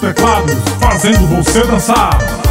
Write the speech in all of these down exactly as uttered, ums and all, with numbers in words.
teclados, fazendo você dançar.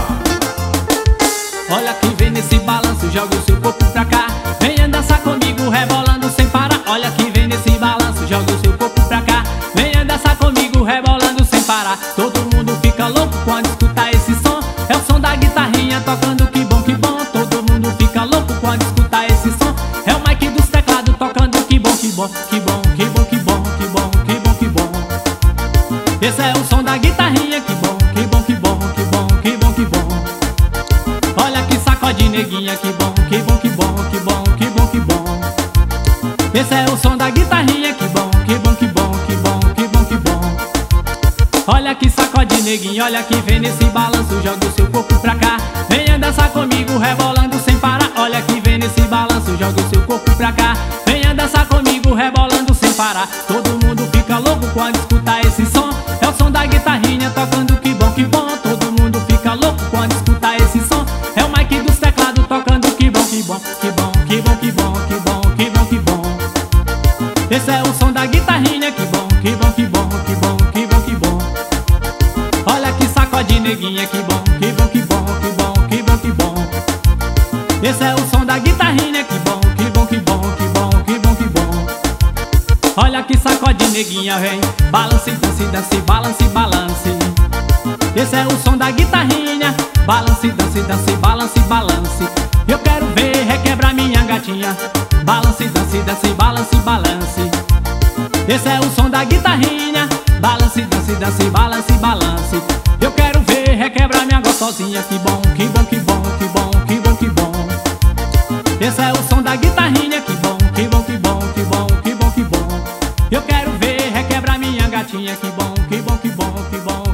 Olha quem vem nesse balanço, joga o seu corpo pra cá. Venha dançar comigo, rebolando sem parar. Olha quem vem nesse balanço, joga o seu corpo pra cá. Venha dançar comigo, rebolando sem parar. Todo mundo fica louco quando escuta esse som. É o som da guitarrinha tocando, que bom, que bom. Todo mundo fica louco quando escuta esse som. É o mic dos teclados tocando, que bom, que bom, que bom, que bom, que bom, que bom, que bom, que bom. Esse é o som da guitarrinha, que bom, que bom, que bom, que bom, que bom, que bom. Olha que sacode neguinha, que bom, que bom, que bom, que bom, que bom, que bom. Esse é o som da guitarrinha, que bom, que bom, que bom, que bom, que bom, que bom. Olha que sacode neguinha, olha que vem nesse balanço, joga o seu corpo pra cá. Venha dançar comigo, rebolando sem parar. Olha que vem nesse balanço, joga o seu corpo pra cá. Venha dançar comigo, rebolando sem parar. Todo mundo fica louco quando escuta esse som. É o som da guitarrinha tocando, que bom, que bom. Todo mundo fica louco quando escuta esse som. É o mic dos teclados tocando, que bom, que bom, que bom, que bom, que bom, que bom, que bom, que bom. Esse é o som da guitarrinha, que bom, que bom, que bom, que bom, que bom, que bom. Olha que sacode neguinha, que bom, que bom, que bom, que bom, que bom, que bom. Esse é o som da guitarrinha, que bom, que bom, que bom, que bom, que bom, que bom. Olha que sacode neguinha, vem, balance, dance, dance, balance, balance. Esse é o som da guitarrinha, balance, dance, dance, balance, balance. Eu quero ver requebrar minha gatinha, balance, dance, dance, balance, balance. Esse é o som da guitarrinha, balance, dance, dance, balance, balance. Eu quero ver requebrar minha gostosinha, que bom, que bom, que bom, que bom, que bom, que bom. Esse é o som da guitarrinha, que bom, que bom, que bom, que bom, que bom, que bom. Eu quero ver requebrar minha gatinha, que bom, que bom, que bom, que bom.